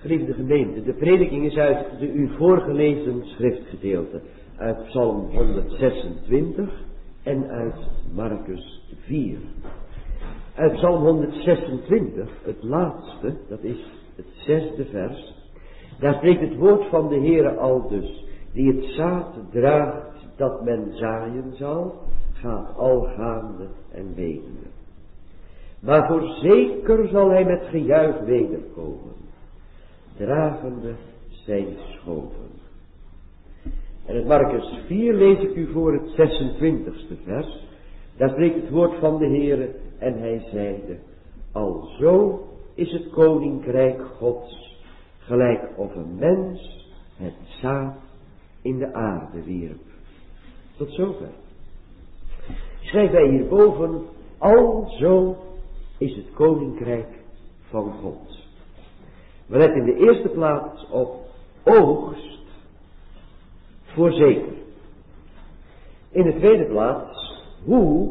Geliefde gemeente, de prediking is uit de u voorgelezen schriftgedeelte, uit Psalm 126 en uit Marcus 4. Uit Psalm 126, het laatste, dat is het 6e vers, daar spreekt het woord van de Heere aldus, die het zaad draagt dat men zaaien zal, gaat al gaande en wetende. Maar voorzeker zal hij met gejuich wederkomen, dragende zijn schoven. En in Marcus 4 lees ik u voor het 26e vers. Daar spreekt het woord van de Heere en hij zeide, alzo is het koninkrijk Gods, gelijk of een mens het zaad in de aarde wierp. Tot zover. Schrijf wij hierboven, alzo is het koninkrijk van God. We letten in de eerste plaats op oogst, voorzeker. In de tweede plaats, hoe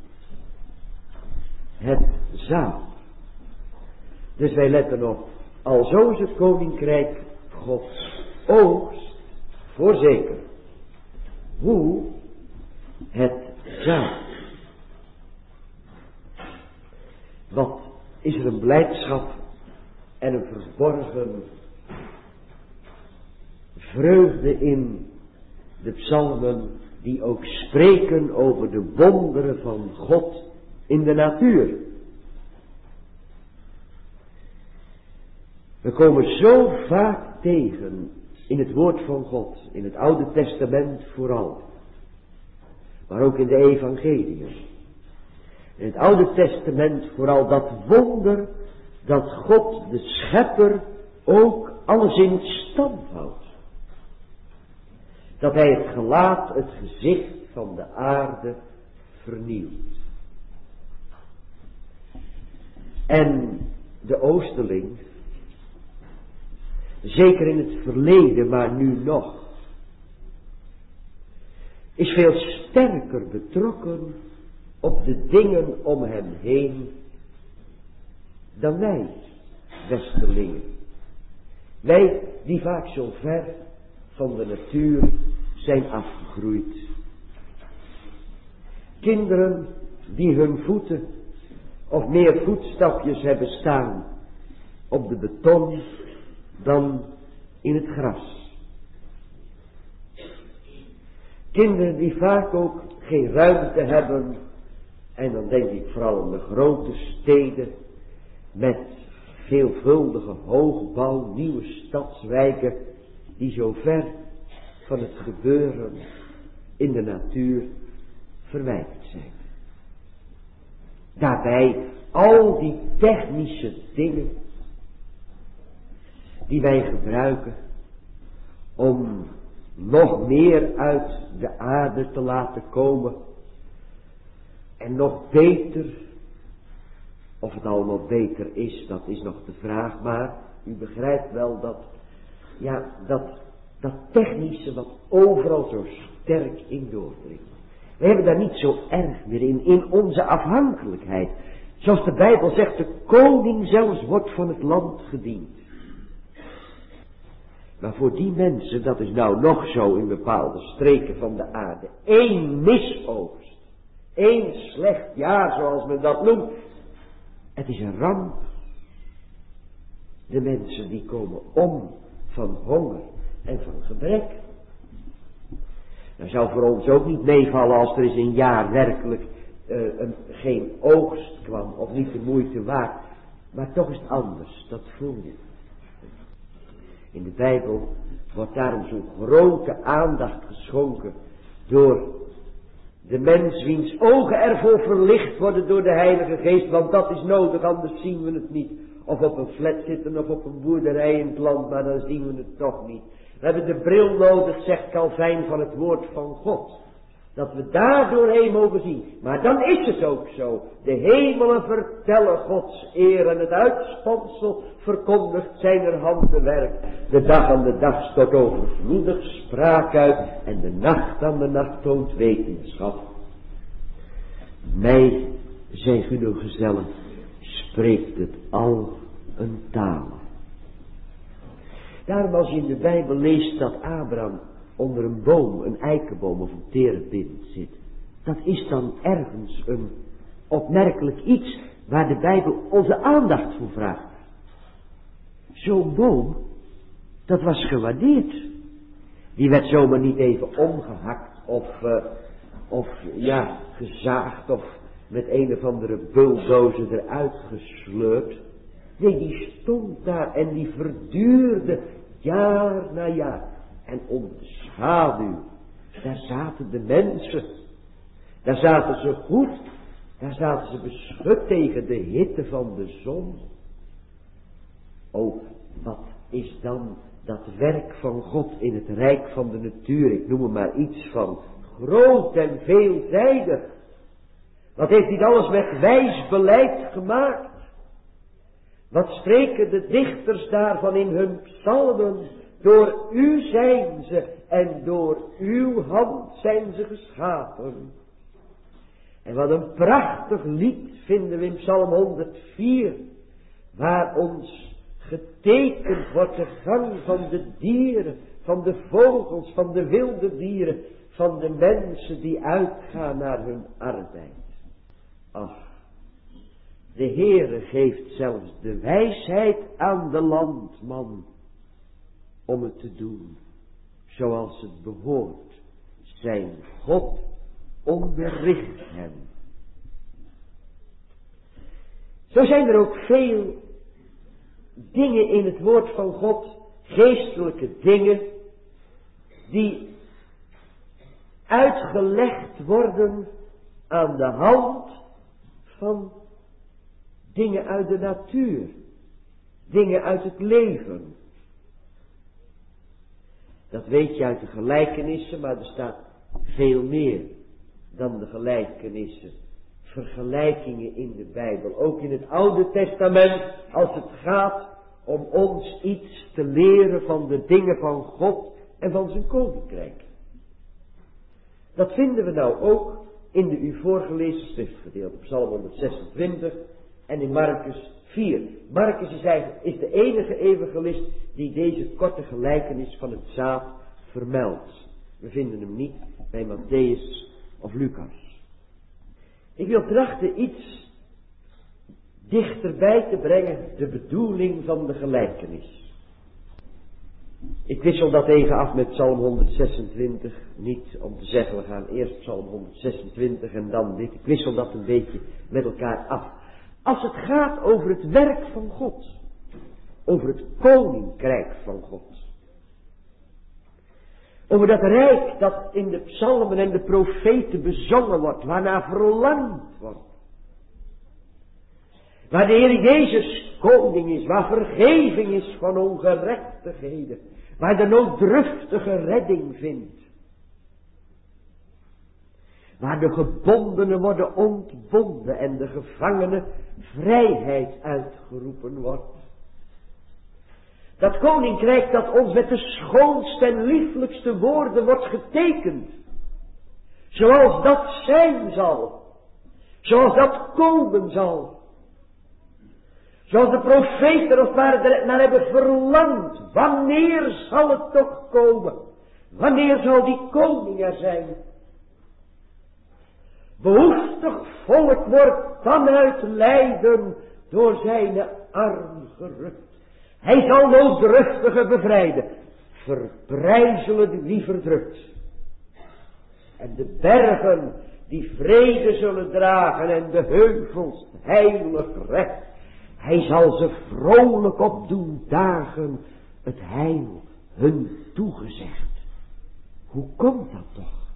het zaad. Dus wij letten op, alzo is het koninkrijk Gods, oogst, voorzeker. Hoe het zaad. Wat is er een blijdschap en een verborgen vreugde in de psalmen die ook spreken over de wonderen van God in de natuur. We komen zo vaak tegen in het woord van God, in het Oude Testament vooral, maar ook in de evangeliën. In het Oude Testament vooral dat wonder dat God de schepper ook alles in stand houdt. Dat hij het gelaat, het gezicht van de aarde vernieuwt. En de oosterling, zeker in het verleden, maar nu nog, is veel sterker betrokken op de dingen om hem heen dan wij, westerlingen. Wij die vaak zo ver van de natuur zijn afgegroeid. Kinderen die hun voeten of meer voetstapjes hebben staan op de beton dan in het gras. Kinderen die vaak ook geen ruimte hebben, en dan denk ik vooral aan de grote steden met veelvuldige hoogbouw, nieuwe stadswijken die zo ver van het gebeuren in de natuur verwijderd zijn. Daarbij al die technische dingen die wij gebruiken om nog meer uit de aarde te laten komen en nog beter, of het allemaal beter is, dat is nog de vraag, maar u begrijpt wel dat technische wat overal zo sterk in doordringt. We hebben daar niet zo erg meer in onze afhankelijkheid. Zoals de Bijbel zegt, de koning zelfs wordt van het land gediend. Maar voor die mensen, dat is nou nog zo in bepaalde streken van de aarde, 1 misoogst, 1 slecht jaar zoals men dat noemt, het is een ramp. De mensen die komen om van honger en van gebrek. Nou zou voor ons ook niet meevallen als er eens een jaar werkelijk geen oogst kwam of niet de moeite waard. Maar toch is het anders, dat voel je. In de Bijbel wordt daarom zo'n grote aandacht geschonken door de mens wiens ogen ervoor verlicht worden door de Heilige Geest, want dat is nodig, anders zien we het niet. Of op een flat zitten of op een boerderij in het land, maar dan zien we het toch niet. We hebben de bril nodig, zegt Calvijn, van het woord van God. Dat we daar doorheen mogen zien. Maar dan is het ook zo. De hemelen vertellen Gods eer en het uitspansel verkondigt zijn handenwerk. De dag aan de dag stort overvloedig spraak uit en de nacht aan de nacht toont wetenschap. Mij, zijn gezellen, spreekt het al een taal. Daarom als je in de Bijbel leest dat Abraham onder een boom, een eikenboom of een terebint zit, dat is dan ergens een opmerkelijk iets waar de Bijbel onze aandacht voor vraagt. Zo'n boom, dat was gewaardeerd. Die werd zomaar niet even omgehakt of gezaagd of met een of andere bulldozer eruit gesleurd. Nee, die stond daar en die verduurde jaar na jaar. En onder de schaduw, daar zaten de mensen. Daar zaten ze goed. Daar zaten ze beschut tegen de hitte van de zon. Oh, wat is dan dat werk van God in het rijk van de natuur? Ik noem er maar iets van groot en veelzijdig. Wat heeft hij alles met wijs beleid gemaakt? Wat spreken de dichters daarvan in hun psalmen? Door u zijn ze en door uw hand zijn ze geschapen. En wat een prachtig lied vinden we in Psalm 104, waar ons getekend wordt de gang van de dieren, van de vogels, van de wilde dieren, van de mensen die uitgaan naar hun arbeid. Ach, de Heere geeft zelfs de wijsheid aan de landman om het te doen zoals het behoort. Zijn God onderricht hem. Zo zijn er ook veel dingen in het woord van God, geestelijke dingen, die uitgelegd worden aan de hand van dingen uit de natuur, dingen uit het leven. Dat weet je uit de gelijkenissen, maar er staat veel meer dan de gelijkenissen. Vergelijkingen in de Bijbel, ook in het Oude Testament, als het gaat om ons iets te leren van de dingen van God en van zijn koninkrijk. Dat vinden we nou ook in de u voorgelezen schriftgedeelte, Psalm 126 en in Marcus 4. Marcus is de enige evangelist die deze korte gelijkenis van het zaad vermeldt. We vinden hem niet bij Matthäus of Lucas. Ik wil trachten iets dichterbij te brengen, de bedoeling van de gelijkenis. Ik wissel dat even af met Psalm 126, niet om te zeggen we gaan eerst Psalm 126 en dan dit. Ik wissel dat een beetje met elkaar af. Als het gaat over het werk van God, over het koninkrijk van God, over dat rijk dat in de psalmen en de profeten bezongen wordt, waarnaar verlangd wordt. Waar de Heer Jezus koning is, waar vergeving is van ongerechtigheden, waar de nooddruftige redding vindt. Waar de gebondenen worden ontbonden en de gevangenen vrijheid uitgeroepen wordt. Dat koninkrijk dat ons met de schoonste en lieflijkste woorden wordt getekend. Zoals dat zijn zal. Zoals dat komen zal. Zoals de profeten als het ware naar hebben verlangd. Wanneer zal het toch komen? Wanneer zal die koning er zijn? Behoeftig volk wordt vanuit lijden door zijn arm gerukt. Hij zal nooddruftigen bevrijden, verbrijzelen wie verdrukt. En de bergen die vrede zullen dragen en de heuvels heilig recht. Hij zal ze vrolijk op doen dagen, het heil hun toegezegd. Hoe komt dat toch?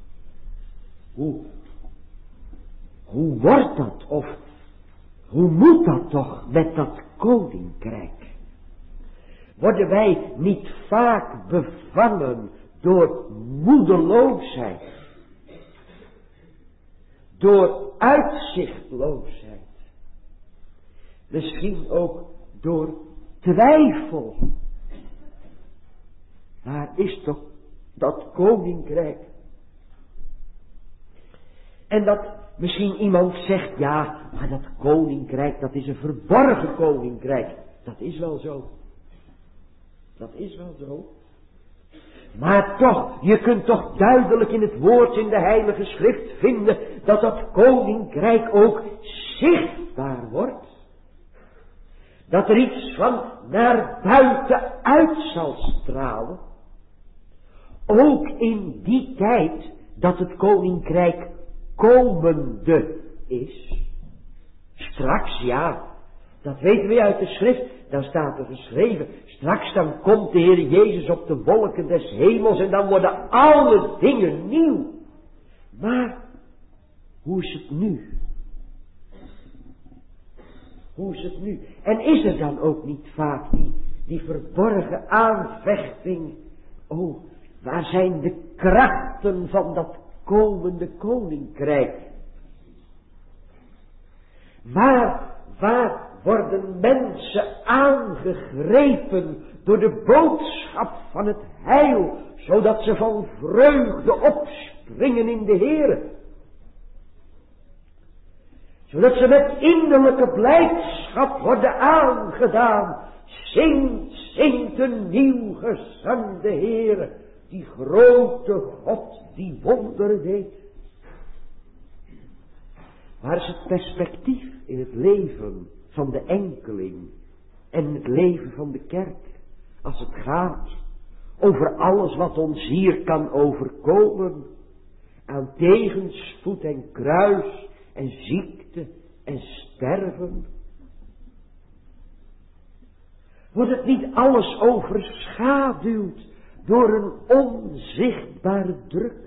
Hoe wordt dat? Of hoe moet dat toch met dat koninkrijk? Worden wij niet vaak bevangen door moedeloosheid, door uitzichtloosheid, misschien ook door twijfel? Waar is toch dat koninkrijk? En dat misschien iemand zegt, ja, maar dat koninkrijk, dat is een verborgen koninkrijk. Dat is wel zo. Dat is wel zo. Maar toch, je kunt toch duidelijk in het woord in de Heilige Schrift vinden dat dat koninkrijk ook zichtbaar wordt. Dat er iets van naar buiten uit zal stralen. Ook in die tijd dat het koninkrijk komende is. Straks, ja, dat weten we uit de schrift. Dan staat er geschreven, straks dan komt de Heer Jezus op de wolken des hemels en dan worden alle dingen nieuw. Maar, hoe is het nu? Hoe is het nu? En is er dan ook niet vaak die verborgen aanvechting? Oh, waar zijn de krachten van dat komende koninkrijk? Waar worden mensen aangegrepen door de boodschap van het heil, zodat ze van vreugde opspringen in de Heere? Zodat ze met innerlijke blijdschap worden aangedaan. Zingt een nieuw gezang de Heere, die grote God die wonderen deed. Waar is het perspectief in het leven van de enkeling en het leven van de kerk, als het gaat over alles wat ons hier kan overkomen, aan tegenspoed en kruis en ziekte en sterven? Wordt het niet alles overschaduwd door een onzichtbare druk?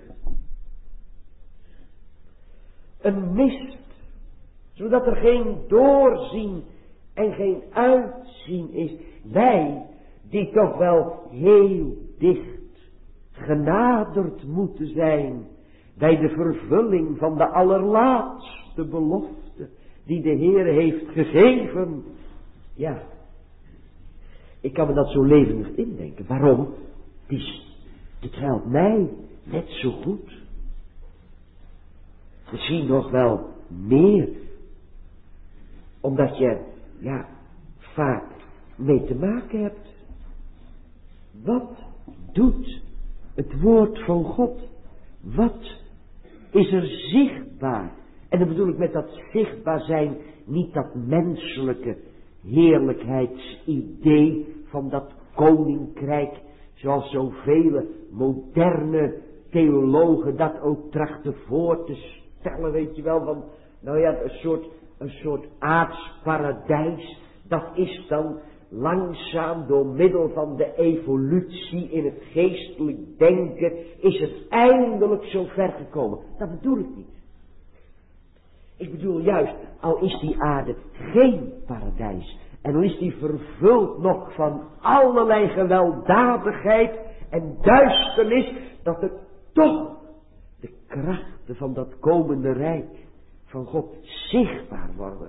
Een mist, zodat er geen doorzien en geen uitzien is. Wij, die toch wel heel dicht genaderd moeten zijn bij de vervulling van de allerlaatste belofte die de Heer heeft gegeven. Ja, ik kan me dat zo levendig indenken. Waarom? Dit geldt mij net zo goed. Misschien nog wel meer. Omdat je, vaak mee te maken hebt. Wat doet het woord van God? Wat is er zichtbaar? En dan bedoel ik met dat zichtbaar zijn niet dat menselijke heerlijkheidsidee van dat koninkrijk, zoals zoveel moderne theologen dat ook trachten voor te stellen, weet je wel, van, een soort aards paradijs. Dat is dan langzaam door middel van de evolutie in het geestelijk denken, is het eindelijk zo ver gekomen. Dat bedoel ik niet. Ik bedoel juist, al is die aarde geen paradijs, en al is die vervuld nog van allerlei gewelddadigheid en duisternis, dat het toch de krachten van dat komende rijk van God zichtbaar worden.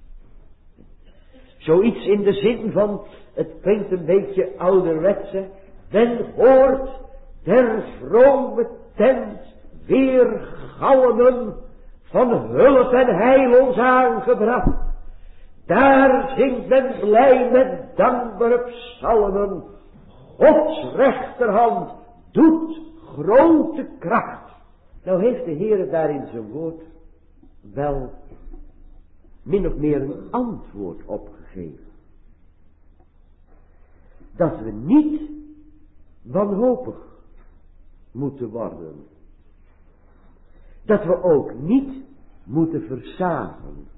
Zoiets in de zin van, het klinkt een beetje ouderwetse, men hoort der vrome tent weer galmen van hulp en heil ons aangebracht. Daar zingt men blij met dankbare psalmen. Gods rechterhand doet grote kracht. Nou heeft de Heer daar in zijn woord wel min of meer een antwoord op gegeven. Dat we niet wanhopig moeten worden. Dat we ook niet moeten versagen.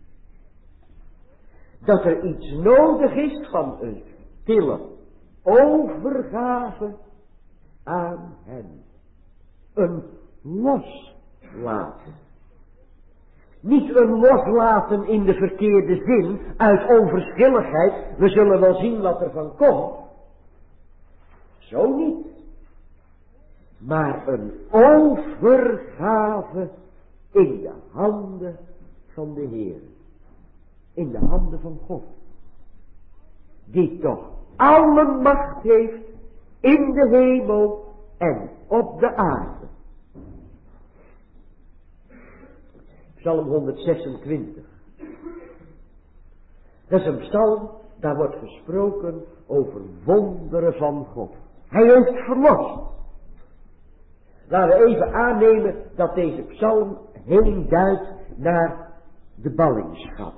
Dat er iets nodig is van een stille overgave aan hem. Een loslaten. Niet een loslaten in de verkeerde zin, uit onverschilligheid, we zullen wel zien wat er van komt. Zo niet. Maar een overgave in de handen van de Heer. In de handen van God. Die toch alle macht heeft in de hemel en op de aarde. Psalm 126. Dat is een psalm, daar wordt gesproken over wonderen van God. Hij heeft verlost. Laten we even aannemen dat deze psalm heen duidt naar de ballingschap.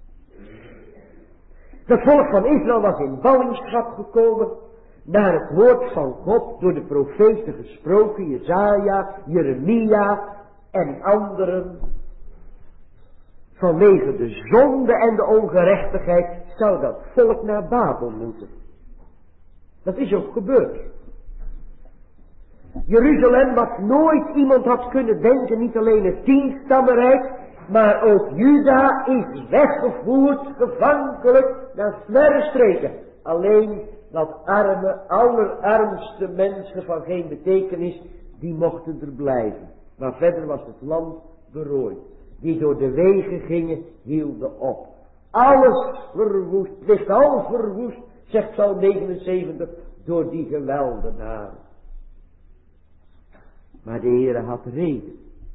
Het volk van Israël was in ballingschap gekomen naar het woord van God door de profeten gesproken, Jesaja, Jeremia en anderen. Vanwege de zonde en de ongerechtigheid zou dat volk naar Babel moeten. Dat is ook gebeurd. Jeruzalem, wat nooit iemand had kunnen denken, niet alleen het 10-stammenrijk, maar ook Juda is weggevoerd, gevankelijk naar verre streken. Alleen dat arme, allerarmste mensen van geen betekenis, die mochten er blijven. Maar verder was het land berooid. Die door de wegen gingen, hielden op. Alles verwoest, ligt al verwoest, zegt Psalm 79, door die geweldenaren. Maar de Heere had reden.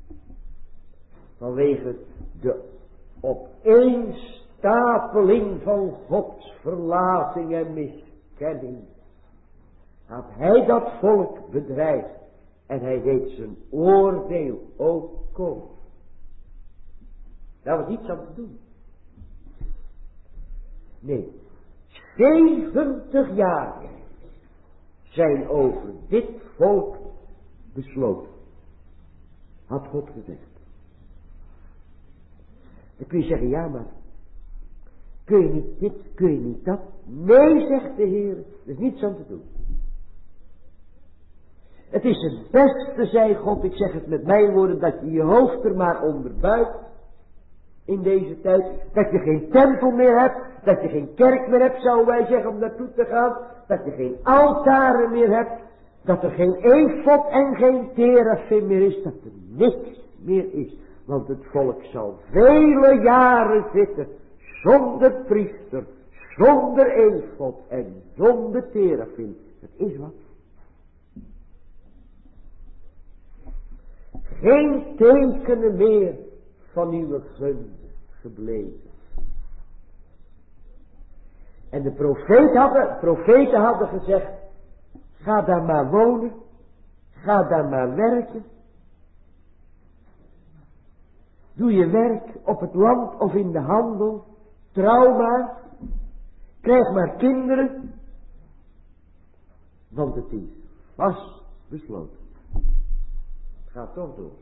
Vanwege de opeenstapeling van Gods verlating en miskenning. Had hij dat volk bedreigd. En hij deed zijn oordeel ook komen. Daar was iets aan te doen. Nee. 70 jaar zijn over dit volk besloten. Had God gezegd. Dan kun je zeggen, ja maar, kun je niet dit, kun je niet dat? Nee, zegt de Heer, er is niets aan te doen. Het is het beste, zei God, ik zeg het met mijn woorden, dat je je hoofd er maar onder buigt. In deze tijd, dat je geen tempel meer hebt, dat je geen kerk meer hebt, zouden wij zeggen, om naartoe te gaan. Dat je geen altaren meer hebt, dat er geen efod en geen terafim meer is, dat er niks meer is. Want het volk zal vele jaren zitten, zonder priester, zonder efod en zonder terafim. Dat is wat. Geen tekenen meer van uw gunst gebleven. En de profeten hadden gezegd, ga daar maar wonen, ga daar maar werken. Doe je werk op het land of in de handel, trouw maar, krijg maar kinderen, want het is vast besloten. Het gaat toch door.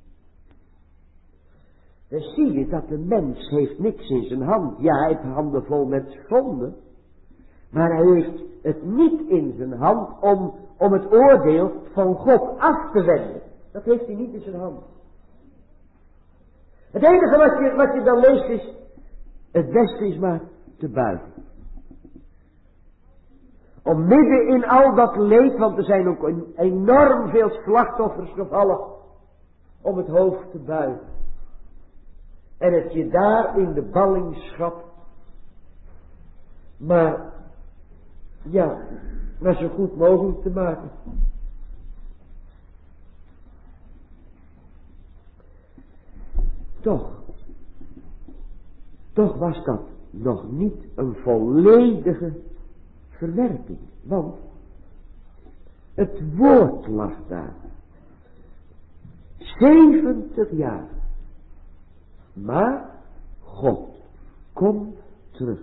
Dan zie je dat de mens heeft niks in zijn hand. Ja, hij heeft handen vol met zonde. Maar hij heeft het niet in zijn hand om het oordeel van God af te wenden. Dat heeft hij niet in zijn hand. Het enige wat je dan leest is, het beste is maar te buigen. Om midden in al dat leed, want er zijn ook enorm veel slachtoffers gevallen, om het hoofd te buigen. En het je daar in de ballingschap, maar zo goed mogelijk te maken. Toch was dat nog niet een volledige verwerping. Want het woord lag daar. 70 jaar. Maar God komt terug.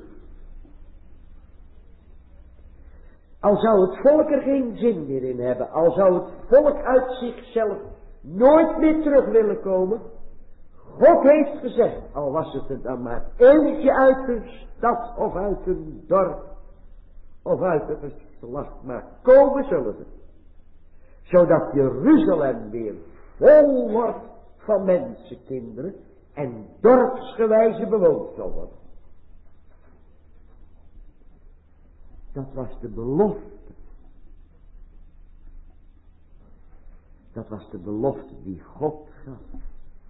Al zou het volk er geen zin meer in hebben. Al zou het volk uit zichzelf nooit meer terug willen komen. God heeft gezegd, al was het er dan maar eentje uit een stad of uit een dorp of uit een geslacht, maar komen zullen ze. Zodat Jeruzalem weer vol wordt van mensenkinderen en dorpsgewijze bewoond zal worden. Dat was de belofte. Dat was de belofte die God gaf.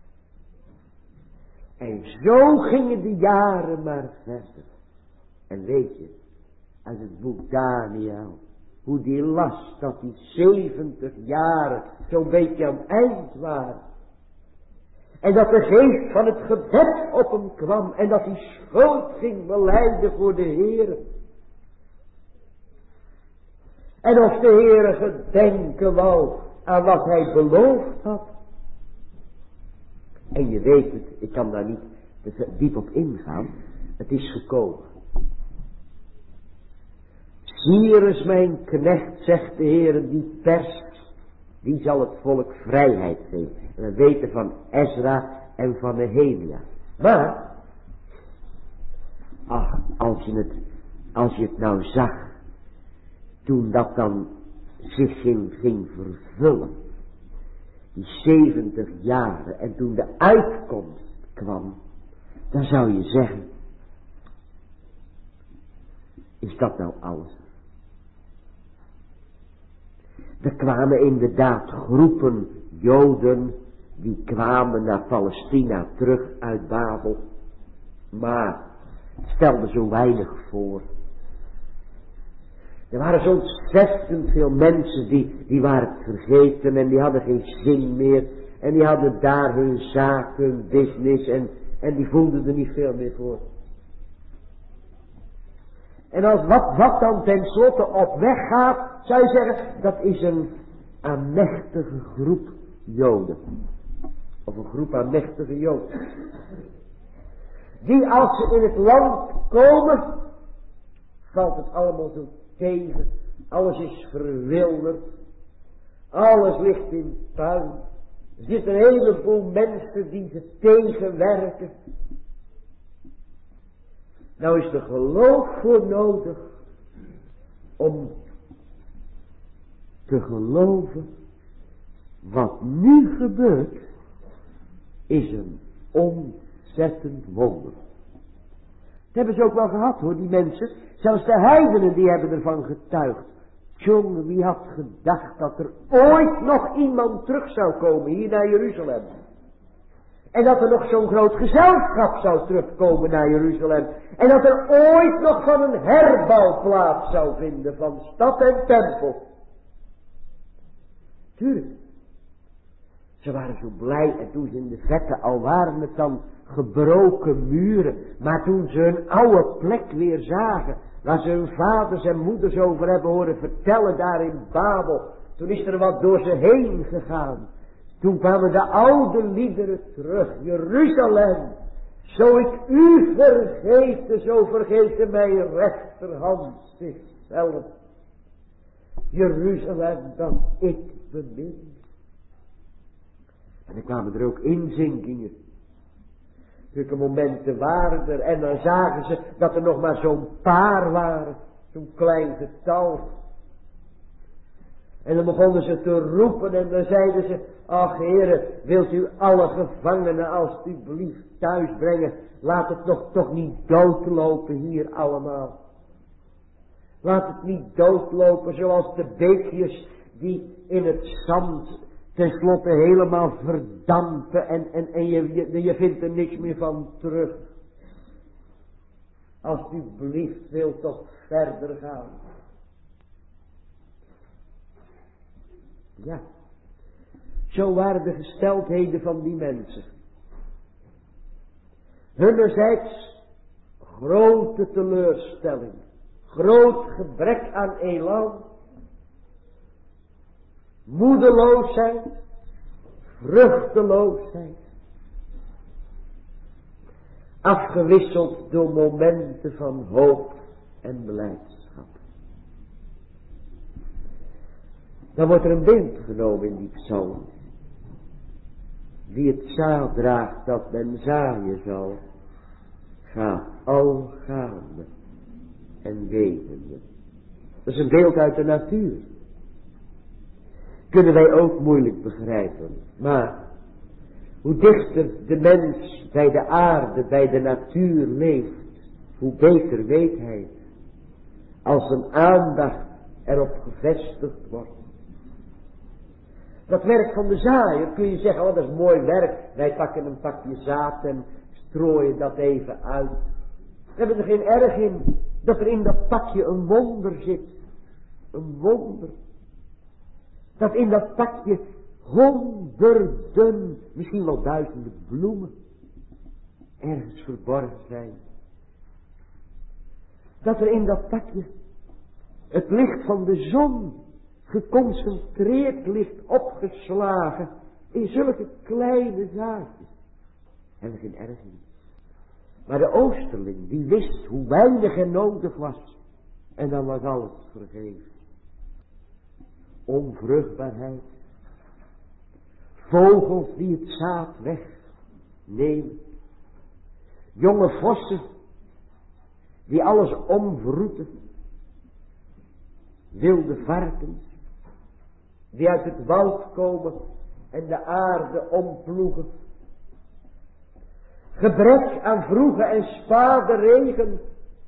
En zo gingen de jaren maar verder. En weet je, uit het boek Daniel, hoe die las dat die 70 jaren zo'n beetje aan het eind waren. En dat de geest van het gebed op hem kwam en dat hij schuld ging belijden voor de Heer. En of de Heere gedenken wou aan wat hij beloofd had. En je weet het, ik kan daar niet te diep op ingaan. Het is gekomen. Cyrus mijn knecht, zegt de Heere, die perst, die zal het volk vrijheid geven. En we weten van Ezra en van Nehemia. Maar, ach, als je het nou zag, toen dat dan zich ging vervullen, die 70 jaren, en toen de uitkomst kwam, dan zou je zeggen, is dat nou alles? Er kwamen inderdaad groepen Joden, die kwamen naar Palestina terug uit Babel, maar het stelde zo weinig voor. Er waren zo ontzettend veel mensen die waren het vergeten en die hadden geen zin meer. En die hadden daar hun zaak, hun business en die voelden er niet veel meer voor. En als wat dan tenslotte op weg gaat, zou je zeggen, dat is een aanmächtige groep Joden. Of een groep aanmächtige Joden. Die als ze in het land komen, valt het allemaal zo tegen. Alles is verwilderd. Alles ligt in puin. Er zitten een heleboel mensen die ze tegenwerken. Nou is er geloof voor nodig om te geloven wat nu gebeurt is een ontzettend wonder. Dat hebben ze ook wel gehad hoor, die mensen. Zelfs de heidenen die hebben ervan getuigd. Jongen, wie had gedacht dat er ooit nog iemand terug zou komen hier naar Jeruzalem. En dat er nog zo'n groot gezelschap zou terugkomen naar Jeruzalem. En dat er ooit nog van een herbouw plaats zou vinden van stad en tempel. Tuurlijk. Ze waren zo blij en toen ze in de vette al waren het dan gebroken muren. Maar toen ze hun oude plek weer zagen, waar ze hun vaders en moeders over hebben horen vertellen daar in Babel. Toen is er wat door ze heen gegaan. Toen kwamen de oude liederen terug. Jeruzalem, zo ik u vergeten, zo vergeten mijn rechterhand zichzelf. Jeruzalem dat ik bemin. En er kwamen er ook inzinkingen. Zulke momenten waren er en dan zagen ze dat er nog maar zo'n paar waren. Zo'n klein getal. En dan begonnen ze te roepen en dan zeiden ze, ach Heere, wilt u alle gevangenen alstublieft thuis brengen. Laat het toch niet doodlopen hier allemaal. Laat het niet doodlopen zoals de beekjes die in het zand tenslotte helemaal verdampen en je vindt er niks meer van terug. Alsjeblieft, wil toch verder gaan. Ja, zo waren de gesteldheden van die mensen. Hunnerzijds grote teleurstelling, groot gebrek aan elan, moedeloosheid, vruchteloosheid, afgewisseld door momenten van hoop en blijdschap. Dan wordt er een beeld genomen in die psalm. Wie het zaad draagt dat men zaaien zal, gaat al gaande en wevende. Dat is een beeld uit de natuur. Kunnen wij ook moeilijk begrijpen. Maar hoe dichter de mens bij de aarde, bij de natuur leeft, hoe beter weet hij het. Als een aandacht erop gevestigd wordt. Dat werk van de zaaier kun je zeggen, oh dat is mooi werk. Wij pakken een pakje zaad en strooien dat even uit. We hebben er geen erg in dat er in dat pakje een wonder zit. Een wonder. Dat in dat pakje honderden, misschien wel duizenden bloemen ergens verborgen zijn. Dat er in dat pakje Het licht van de zon, geconcentreerd ligt opgeslagen in zulke kleine zaadjes. En geen erg niet. Maar de oosterling, die wist hoe weinig er nodig was. En dan was alles vergeven. Onvruchtbaarheid. Vogels die het zaad wegnemen. Jonge vossen die alles omvroeten. Wilde varkens die uit het woud komen en de aarde omploegen. Gebrek aan vroege en spade regen.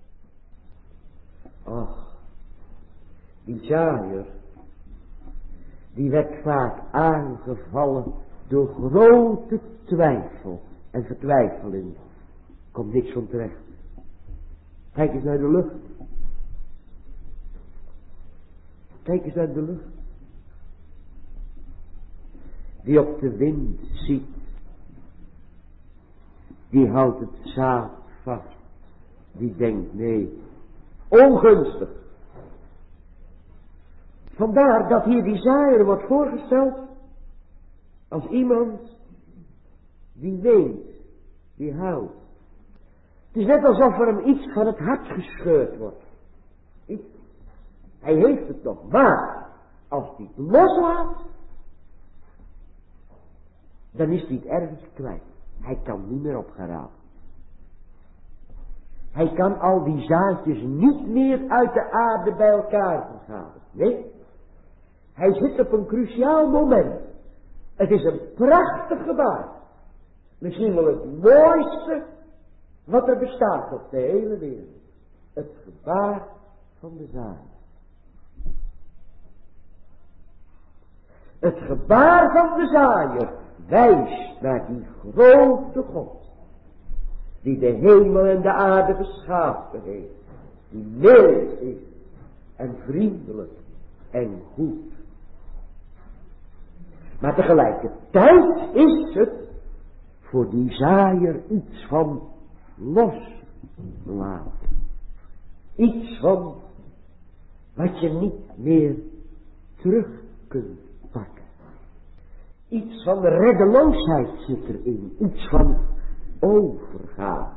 Och, die zaaier, die werd vaak aangevallen door grote twijfel en vertwijfeling. Komt niks van terecht. Kijk eens naar de lucht. Kijk eens naar de lucht. Die op de wind ziet. Die houdt het zaad vast. Die denkt nee. Ongunstig. Vandaar dat hier die zaaier wordt voorgesteld. Als iemand die weet. Die houdt. Het is net alsof er hem iets van het hart gescheurd wordt. Hij heeft het nog, maar als hij het loslaat, dan is hij het ergens kwijt. Hij kan niet meer opgerapen. Hij kan al die zaadjes niet meer uit de aarde bij elkaar vergaderen. Nee, hij zit op een cruciaal moment. Het is een prachtig gebaar. Misschien wel het mooiste wat er bestaat op de hele wereld. Het gebaar van de zaad. Het gebaar van de zaaier wijst naar die grote God, die de hemel en de aarde geschapen heeft, die mild is en vriendelijk en goed. Maar tegelijkertijd is het voor die zaaier iets van loslaten. Iets van wat je niet meer terug kunt pakken. Iets van reddeloosheid zit erin. Iets van overgave.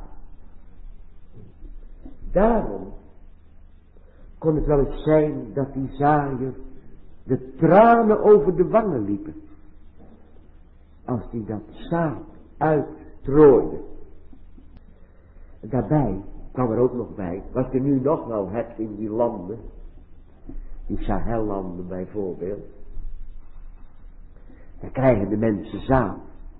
Daarom kon het wel eens zijn dat die zaaier de tranen over de wangen liepen. Als die dat zaad uitstrooide. Daarbij kwam er ook nog bij, wat je nu nog wel hebt in die landen. Die Sahellanden bijvoorbeeld. Dan krijgen de mensen zaad.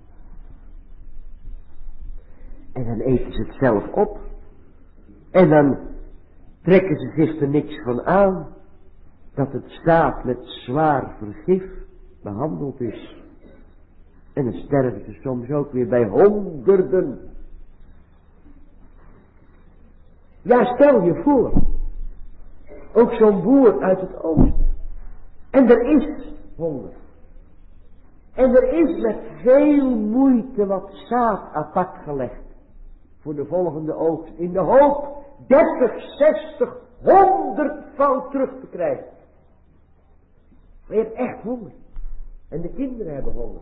En dan eten ze het zelf op. En dan trekken ze zich er niks van aan. Dat het zaad met zwaar vergif behandeld is. En dan sterven ze soms ook weer bij honderden. Ja, stel je voor. Ook zo'n boer uit het oosten. En er is honger. En er is met veel moeite wat zaad apart gelegd. Voor de volgende oogst. In de hoop 30, 60, 100-fout terug te krijgen. Maar je hebt echt honger. En de kinderen hebben honger.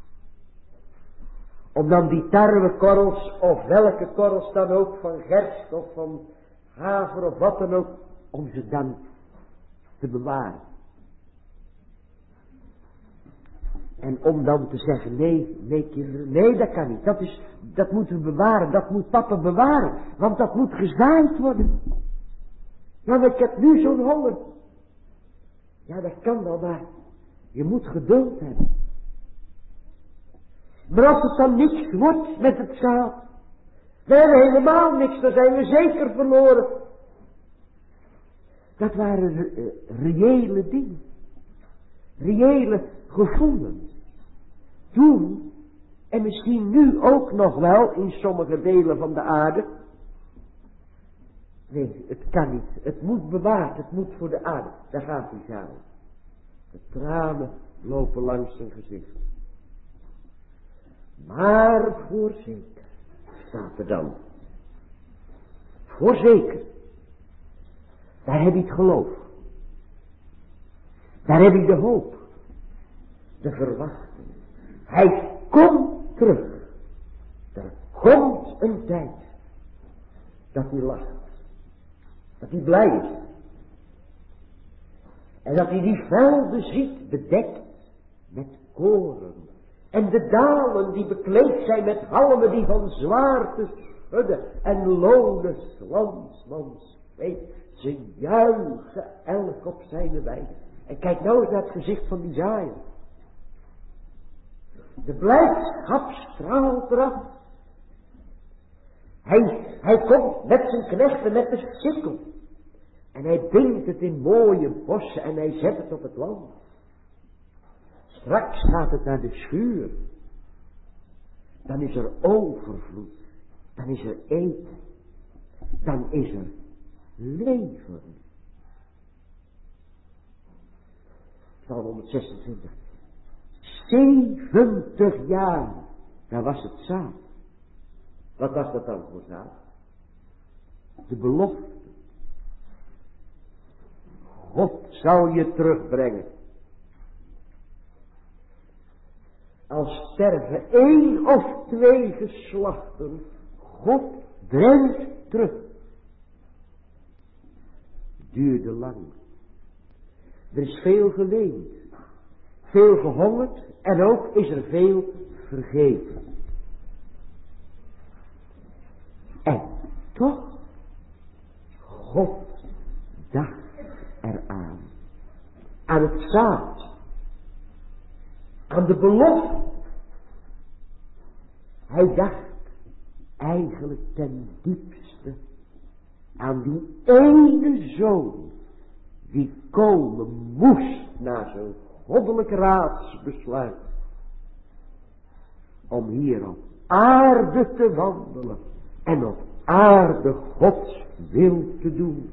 Om dan die tarwekorrels of welke korrels dan ook van gerst of van haver of wat dan ook. Om ze dan te bewaren. En om dan te zeggen, nee kinderen, nee dat kan niet. Dat moeten we bewaren, dat moet papa bewaren. Want dat moet gezaaid worden. Want ik heb nu zo'n honger. Ja dat kan wel, maar je moet geduld hebben. Maar als het dan niks wordt met het zaad. Dan hebben we helemaal niks, dan zijn we zeker verloren. Dat waren reële dingen. Reële gevoelens. Toen, en misschien nu ook nog wel in sommige delen van de aarde. Nee, het kan niet. Het moet bewaard, het moet voor de aarde. Daar gaat hij samen. De tranen lopen langs zijn gezicht. Maar voorzeker, staat er dan. Voorzeker. Daar heb je het geloof. Daar heb ik de hoop. De verwachting. Hij komt terug. Er komt een tijd dat hij lacht. Dat hij blij is. En dat hij die velden ziet bedekt met koren. En de dalen die bekleed zijn met halmen die van zwaarte schudden. En lonen landsmans weet. Ze juichen elk op zijn weide. En kijk nou eens naar het gezicht van die zaaier. De blijdschap straalt eraf. Hij komt met zijn knechten met de sikkel. En hij bindt het in mooie bossen en hij zet het op het land. Straks gaat het naar de schuur. Dan is er overvloed. Dan is er eten. Dan is er leven. Psalm 126. 70 jaar. Daar was het zaad. Wat was dat dan voor zaad? De belofte. God zou je terugbrengen. Als sterven 1 of 2 geslachten, God brengt terug. Duurde lang. Er is veel geleend, veel gehongerd en ook is er veel vergeven. En toch, God dacht eraan. Aan het zaad. Aan de belofte. Hij dacht eigenlijk ten diepste aan die ene zoon die komen moest na zo'n goddelijk raadsbesluit om hier op aarde te wandelen en op aarde Gods wil te doen.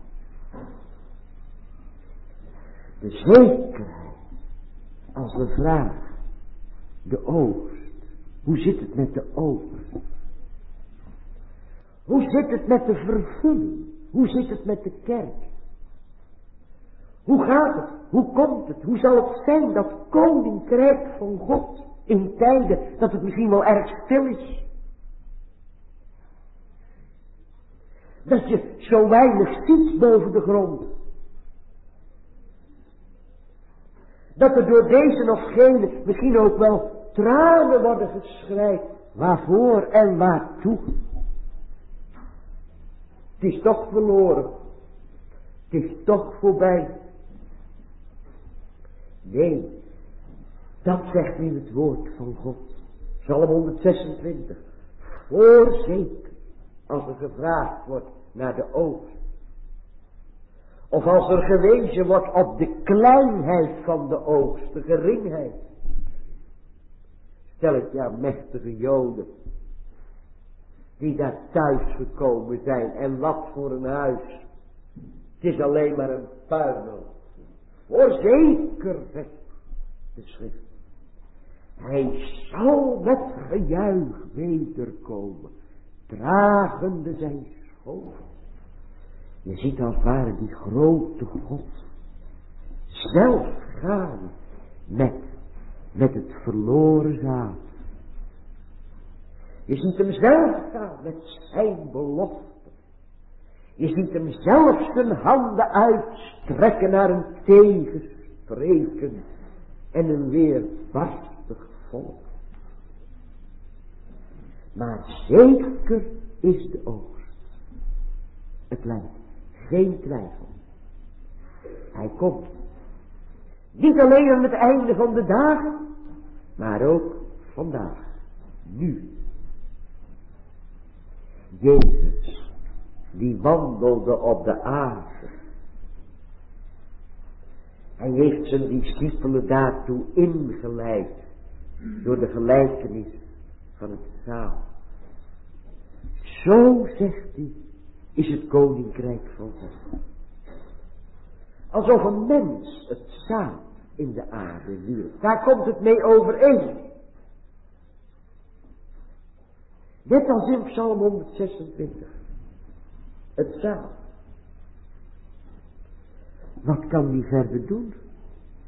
De zekerheid, als we vragen, de oogst. Hoe zit het met de oogst? Hoe zit het met de vervulling? Hoe zit het met de kerk? Hoe gaat het? Hoe komt het? Hoe zal het zijn dat koninkrijk van God in tijden dat het misschien wel erg stil is? Dat je zo weinig ziet boven de grond. Dat er door deze of gene misschien ook wel tranen worden geschreid. Waarvoor en waartoe? Het is toch verloren. Het is toch voorbij. Nee, dat zegt nu het woord van God. Psalm 126. Voorzeker, als er gevraagd wordt naar de oogst. Of als er gewezen wordt op de kleinheid van de oogst, de geringheid. Stel het ja, mechtige Joden. Die daar thuis gekomen zijn. En wat voor een huis. Het is alleen maar een puinhoop. Voorzeker, zegt de schrift. Hij zal met gejuich wederkomen. Dragende zijn schoot. Je ziet als het ware die grote God. Zelf gaan met het verloren zaad. Je ziet hem zelf gaan met zijn belofte. Je ziet hem zelf zijn handen uitstrekken naar een tegenspreken en een weerbarstig volk. Maar zeker is de oogst. Het lijkt geen twijfel. Hij komt. Niet alleen aan het einde van de dagen, maar ook vandaag. Nu. Jezus, die wandelde op de aarde. Hij heeft zijn discipelen daartoe ingeleid door de gelijkenis van het zaad. Zo, zegt hij, is het koninkrijk van God. Alsof een mens het zaad in de aarde wierp. Daar komt het mee overeen. Net als in Psalm 126. Het zaad. Wat kan die verder doen?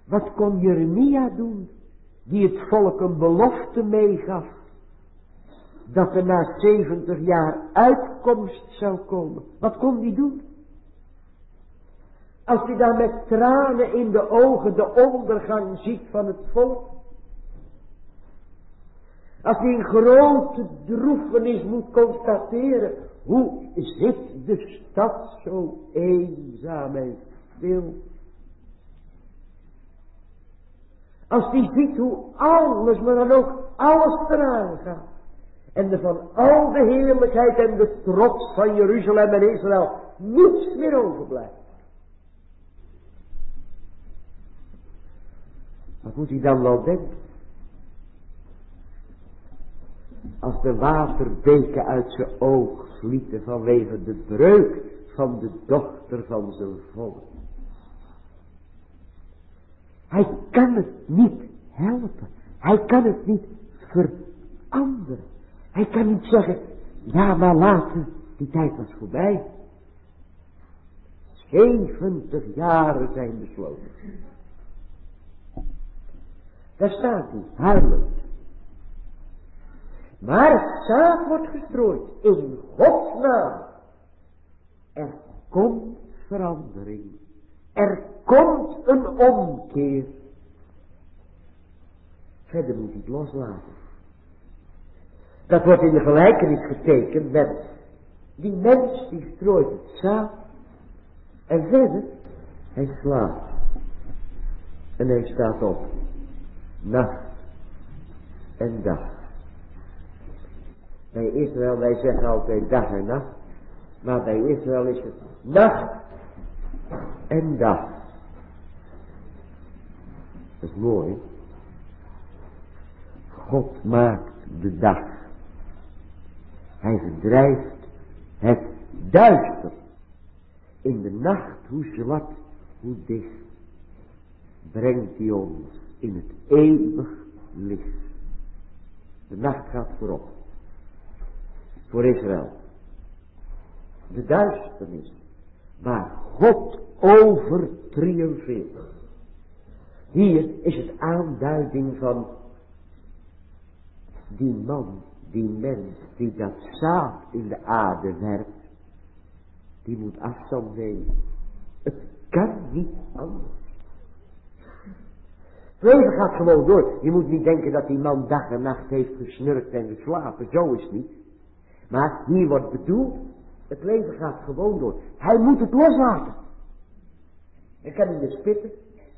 Wat kon Jeremia doen, die het volk een belofte meegaf, dat er na 70 jaar uitkomst zou komen? Wat kon die doen? Als hij dan met tranen in de ogen de ondergang ziet van het volk. Als hij in grote droefenis moet constateren, hoe zit de stad zo eenzaam en stil. Als hij ziet hoe alles, maar dan ook alles eraan gaat. En er van al de heerlijkheid en de trots van Jeruzalem en Israël niets meer overblijft. Wat moet hij dan wel denken? Als de waterbeken uit zijn oog vlieten vanwege de breuk van de dochter van zijn volk. Hij kan het niet helpen. Hij kan het niet veranderen. Hij kan niet zeggen, ja maar later, die tijd was voorbij. 70 jaren zijn besloten. Daar staat hij, huilend. Maar het zaad wordt gestrooid in Gods naam. Er komt verandering. Er komt een omkeer. Verder moet hij het loslaten. Dat wordt in de gelijkenis getekend met die mens die strooit het zaad. En verder, hij slaapt. En hij staat op. Nacht en dag. Bij Israël, wij zeggen altijd dag en nacht. Maar bij Israël is het nacht en dag. Dat is mooi. God maakt de dag. Hij verdrijft het duister. In de nacht, hoe zwart, hoe dicht, brengt hij ons in het eeuwig licht. De nacht gaat voorop. Voor Israël. De duisternis. Waar God over triomfeert. Hier is het aanduiding van die man, die mens, die dat zaad in de aarde werpt. Die moet afstand nemen. Het kan niet anders. Het leven gaat gewoon door. Je moet niet denken dat die man dag en nacht heeft gesnurkt en geslapen. Zo is het niet. Maar hier wordt bedoeld, het leven gaat gewoon door. Hij moet het loslaten. Hij kan niet meer spitten.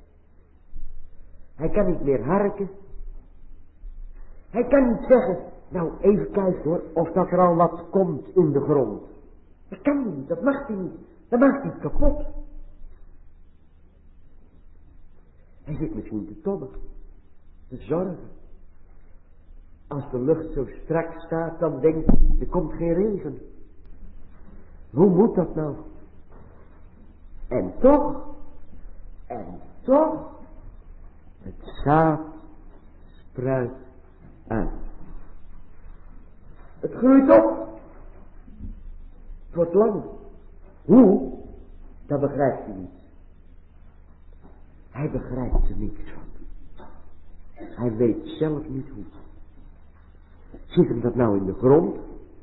Hij kan niet meer harken. Hij kan niet zeggen, nou even kijken hoor, of dat er al wat komt in de grond. Dat kan hij niet, dat mag hij niet. Dat maakt hij kapot. Hij zit misschien te tobben, te zorgen. Als de lucht zo strak staat, dan denkt hij, er komt geen regen. Hoe moet dat nou? En toch, het zaad spruit uit. Het groeit op. Het wordt lang. Hoe? Dat begrijpt hij niet. Hij begrijpt er niets van. Hij weet zelf niet hoe. Zit hem dat nou in de grond?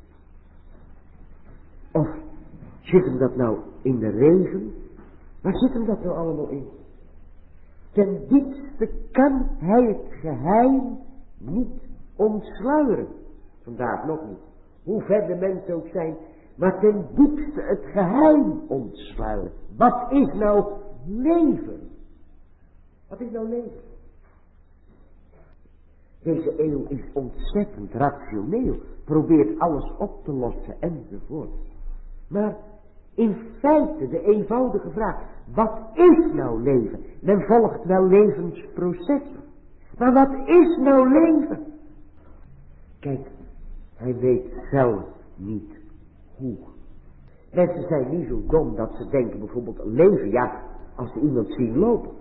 Of zit hem dat nou in de regen? Waar zit hem dat nou allemaal in? Ten diepste kan hij het geheim niet ontsluieren. Vandaag nog niet. Hoe ver de mensen ook zijn. Maar ten diepste het geheim ontsluieren. Wat is nou leven? Wat is nou leven? Deze eeuw is ontzettend rationeel. Probeert alles op te lossen enzovoort. Maar in feite de eenvoudige vraag. Wat is nou leven? Men volgt wel levensprocessen. Maar wat is nou leven? Kijk, hij weet zelf niet hoe. Mensen zijn niet zo dom dat ze denken bijvoorbeeld leven. Ja, als ze iemand zien lopen.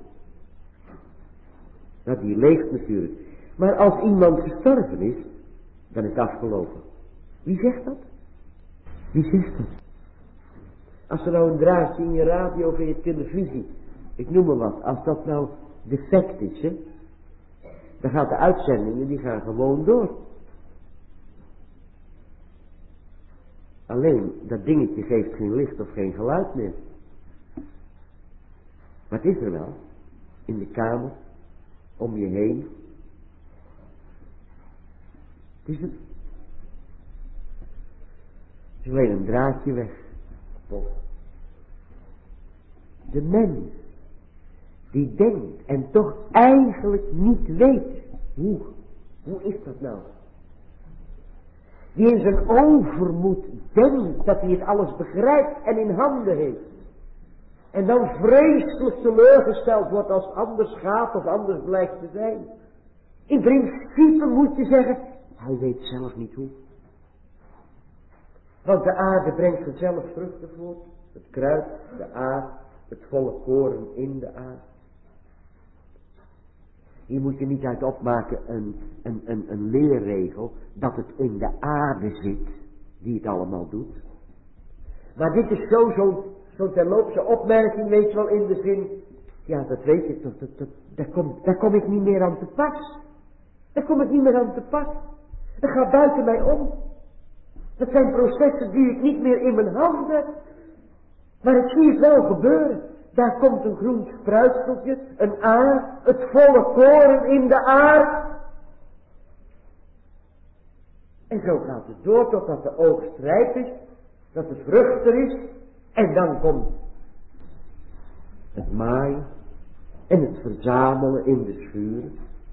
Nou, die leeft natuurlijk. Maar als iemand gestorven is, dan is het afgelopen. Wie zegt dat? Wie zegt dat? Als er nou een draadje in je radio of in je televisie, ik noem maar wat, als dat nou defect is, hè. Dan gaat de uitzendingen, die gaan gewoon door. Alleen, dat dingetje geeft geen licht of geen geluid meer. Maar het is er wel. In de kamer, om je heen. Het is het. Het is alleen een draadje weg. De mens, die denkt en toch eigenlijk niet weet. Hoe is dat nou? Die in zijn overmoed denkt dat hij het alles begrijpt en in handen heeft. En dan vreselijk teleurgesteld wordt als het anders gaat of anders blijkt te zijn. In principe moet je zeggen, hij weet zelf niet hoe. Want de aarde brengt vanzelf vruchten voort. Het kruid, de aard, het volle koren in de aarde. Hier moet je niet uit opmaken een leerregel dat het in de aarde zit die het allemaal doet. Maar dit is zo'n terloopse opmerking, weet je wel, in de zin, ja, dat weet je, daar kom ik niet meer aan te pas. Daar kom ik niet meer aan te pas. Dat gaat buiten mij om. Dat zijn processen die ik niet meer in mijn hand heb. Maar ik zie het wel gebeuren. Daar komt een groen spruitseltje, een aard, het volle koren in de aard. En zo gaat het door totdat de oogst rijp is, dat de vrucht er is. En dan komt het maaien en het verzamelen in de schuren.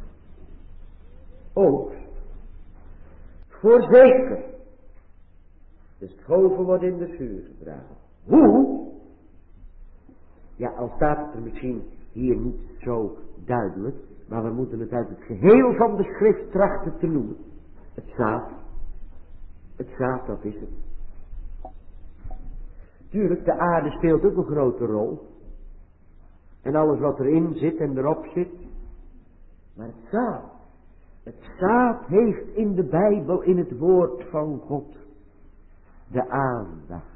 Oogst. Voorzeker. Dus het goven wordt in de schuur gedragen. Hoe? Ja, al staat het er misschien hier niet zo duidelijk, maar we moeten het uit het geheel van de schrift trachten te noemen. Het zaad. Het zaad, dat is het. Tuurlijk, de aarde speelt ook een grote rol. En alles wat erin zit en erop zit. Maar het zaad. Het zaad heeft in de Bijbel, in het woord van God, de aandacht.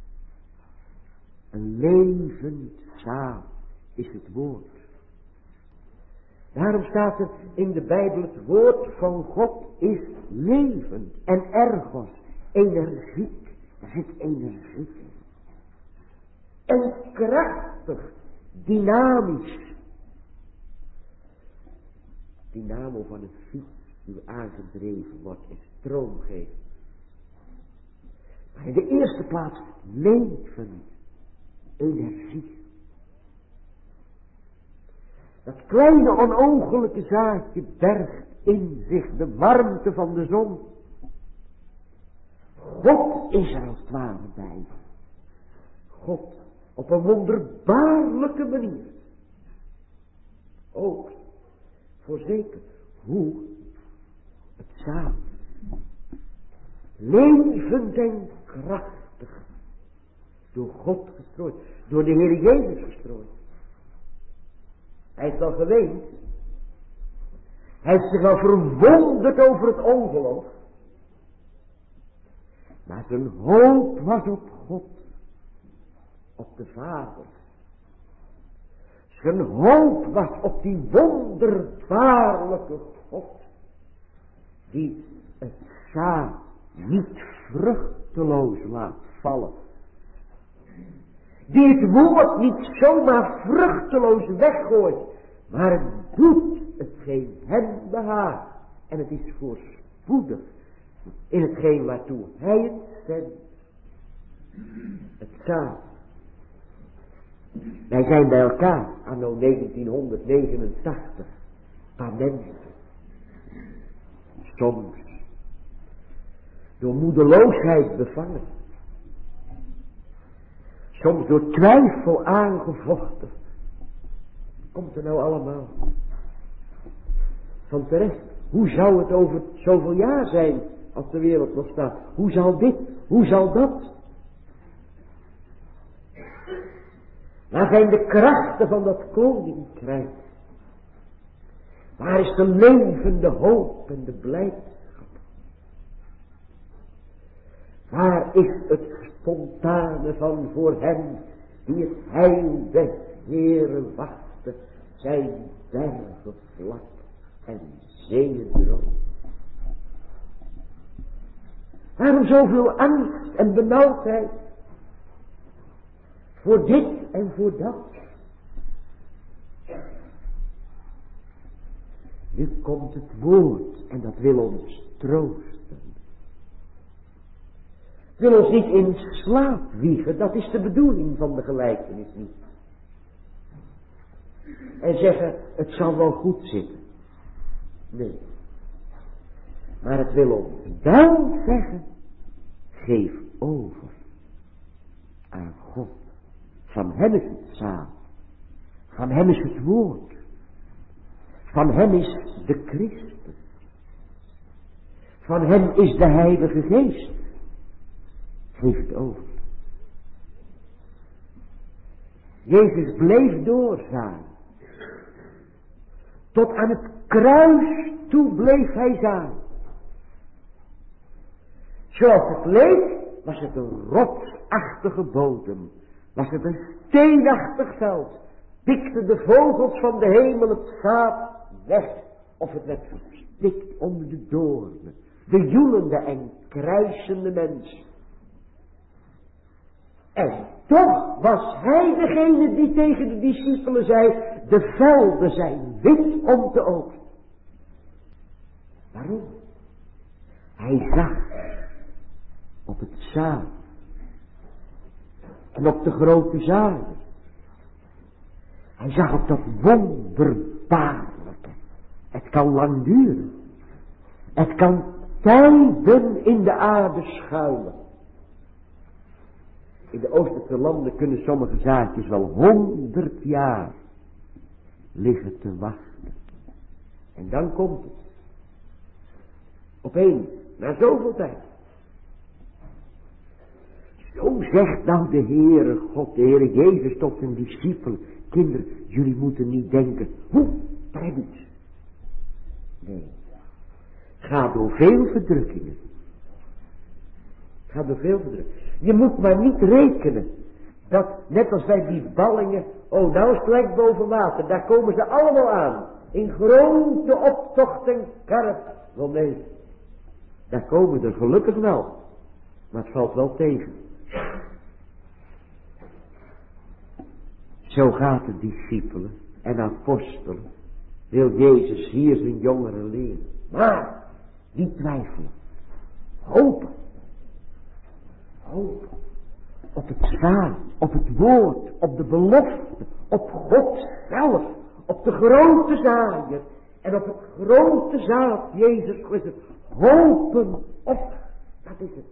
Een levend zaad is het woord. Daarom staat er in de Bijbel, het woord van God is levend en ergos, energiek. Er zit energie in. En krachtig, dynamisch. Dynamo van een fiets die aangedreven wordt en stroom geeft. Maar in de eerste plaats levend, energie. Dat kleine onogelijke zaadje bergt in zich de warmte van de zon. God is er als het ware bij. God op een wonderbaarlijke manier. Ook, voorzeker, hoe het zaad levend en krachtig door God gestrooid, door de Heer Jezus gestrooid. Hij is wel geweend. Hij heeft zich wel verwonderd over het ongeloof. Maar zijn hoop was op God. Op de Vader. Zijn hoop was op die wonderbaarlijke God. Die het zaad niet vruchteloos laat vallen. Die het woord niet zomaar vruchteloos weggooit. Maar het doet hetgeen hem behaagt. En het is voorspoedig in hetgeen waartoe hij het zendt. Het zaad. Wij zijn bij elkaar anno 1989. Paar mensen. Soms door moedeloosheid bevangen. Soms door twijfel aangevochten. Komt er nou allemaal van terecht? Hoe zou het over zoveel jaar zijn als de wereld nog staat? Hoe zal dit? Hoe zal dat? Waar zijn de krachten van dat koninkrijk? Waar is de levende hoop en de blijdschap? Waar is het spontane van voor hen die het heil des Heeren wachten, zijn bergen vlak en zeeën droog. Waarom zoveel angst en benauwdheid? Voor dit en voor dat. Nu komt het woord en dat wil ons troosten. Wil ons niet in slaap wiegen, dat is de bedoeling van de gelijkenis niet. En zeggen, het zal wel goed zitten. Nee. Maar het wil ons wel zeggen, geef over aan God. Van hem is het zaad. Van hem is het woord. Van hem is de Christus. Van hem is de Heilige Geest. Geef het over. Jezus bleef doorzaaien. Tot aan het kruis toe bleef hij zaaien. Zoals het leek, was het een rotsachtige bodem. Was het een steenachtig veld. Pikten de vogels van de hemel het zaad weg. Of het werd verstikt onder de doornen. De joelende en krijsende mensen. En toch was hij degene die tegen de discipelen zei, de velden zijn wit om te oogsten. Waarom? Hij zag op het zaad en op de grote zaden. Hij zag op dat wonderbaarlijke. Het kan lang duren. Het kan tijden in de aarde schuilen. In de Oosterse landen kunnen sommige zaadjes wel 100 jaar liggen te wachten. En dan komt het. Opeens, na zoveel tijd. Zo zegt nou de Heere God, de Heere Jezus tot zijn discipelen. Kinderen, jullie moeten niet denken, daar heb iets. Nee. Ga door veel verdrukkingen. Ga door veel verdrukkingen. Je moet maar niet rekenen dat, net als bij die ballingen, nou is het gelijk boven water, daar komen ze allemaal aan. In grote optocht en karp. Wel nee, daar komen er gelukkig wel. Maar het valt wel tegen. Zo gaat de discipelen en apostelen. Wil Jezus hier zijn jongeren leren. Maar, niet twijfelen. Hopen. Hopen. Op het zaad, op het woord, op de belofte, op God zelf, op de grote zaaier en op het grote zaad, Jezus Christus. Hopen op, dat is het.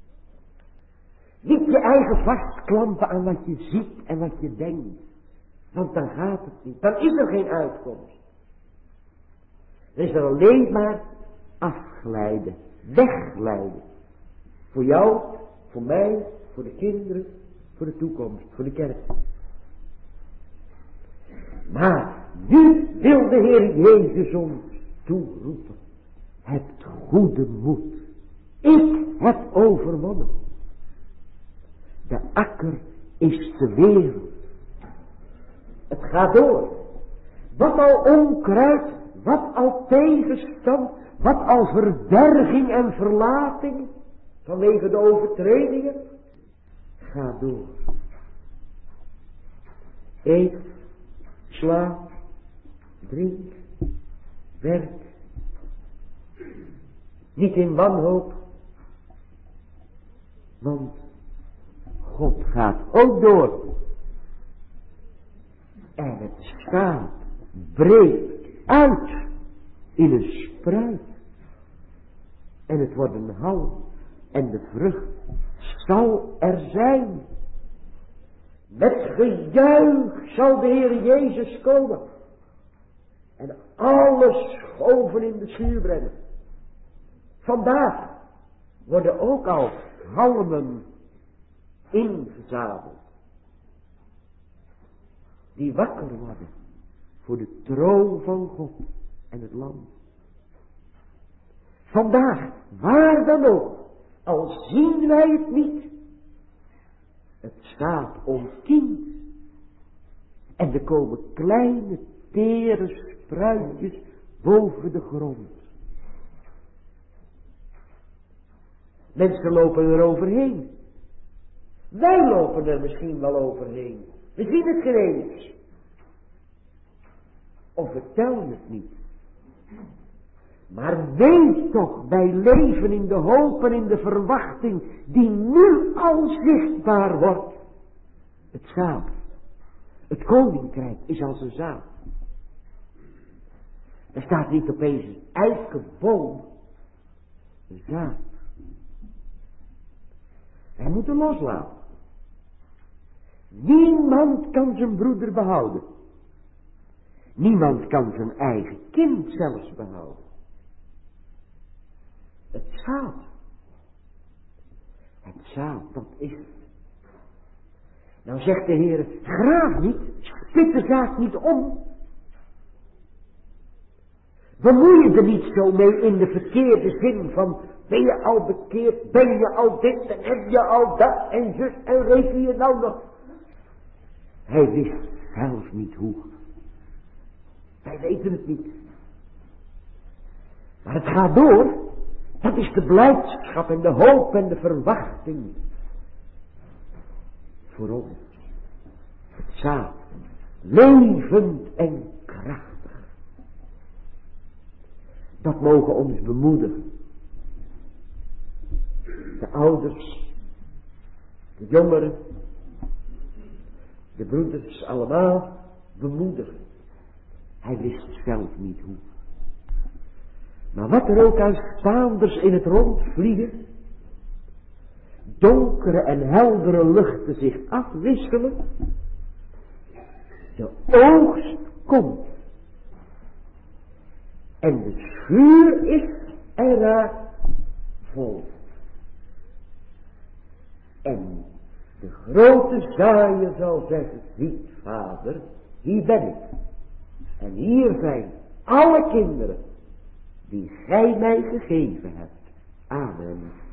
Niet je eigen vastklampen aan wat je ziet en wat je denkt. Want dan gaat het niet. Dan is er geen uitkomst. Er is er alleen maar afglijden, wegglijden. Voor jou, voor mij, voor de kinderen, voor de toekomst, voor de kerk. Maar nu wil de Heer Jezus ons toeroepen. Hebt goede moed. Ik heb overwonnen. De akker is de wereld. Het gaat door. Wat al onkruid, wat al tegenstand, wat al verberging en verlating vanwege de overtredingen, ga door. Eet, slaap, drink, werk. Niet in wanhoop, want God gaat ook door. En het staat breekt uit in een spruit. En het wordt een halm. En de vrucht zal er zijn. Met gejuich zal de Heer Jezus komen. En alle schoven in de schuur brengen. Vandaag worden ook al halmen ingezadeld. Die wakker worden voor de troon van God en het Lam. Vandaag, waar dan ook, al zien wij het niet, het staat ons kind. En er komen kleine tere spruitjes boven de grond. Mensen lopen er overheen. Wij lopen er misschien wel overheen. We zien het geen eens. Of vertellen het niet. Maar weet toch, wij leven in de hoop en in de verwachting die nu al zichtbaar wordt. Het zaad. Het koninkrijk is als een zaad. Er staat niet opeens een eikenboom. Een zaad. Wij moeten loslaten. Niemand kan zijn broeder behouden. Niemand kan zijn eigen kind zelfs behouden. Het zaad, dat is het. Nou zegt de Heer, graaf niet, spit de zaak niet om. Bemoei je er niet zo mee in de verkeerde zin van, ben je al bekeerd, ben je al dit en heb je al dat en zus en reken je nou nog. Hij wist zelf niet hoe. Wij weten het niet. Maar het gaat door. Dat is de blijdschap en de hoop en de verwachting. Voor ons. Het zaad. Levend en krachtig. Dat mogen ons bemoedigen. De ouders. De jongeren. De broeders allemaal bemoedigen. Hij wist zelf niet hoe. Maar wat er ook aan staanders in het rond vliegen, donkere en heldere luchten zich afwisselen, de oogst komt. En de schuur is eraan vol. En de grote zaaier zal zeggen, ziet vader, hier ben ik. En hier zijn alle kinderen die gij mij gegeven hebt. Amen.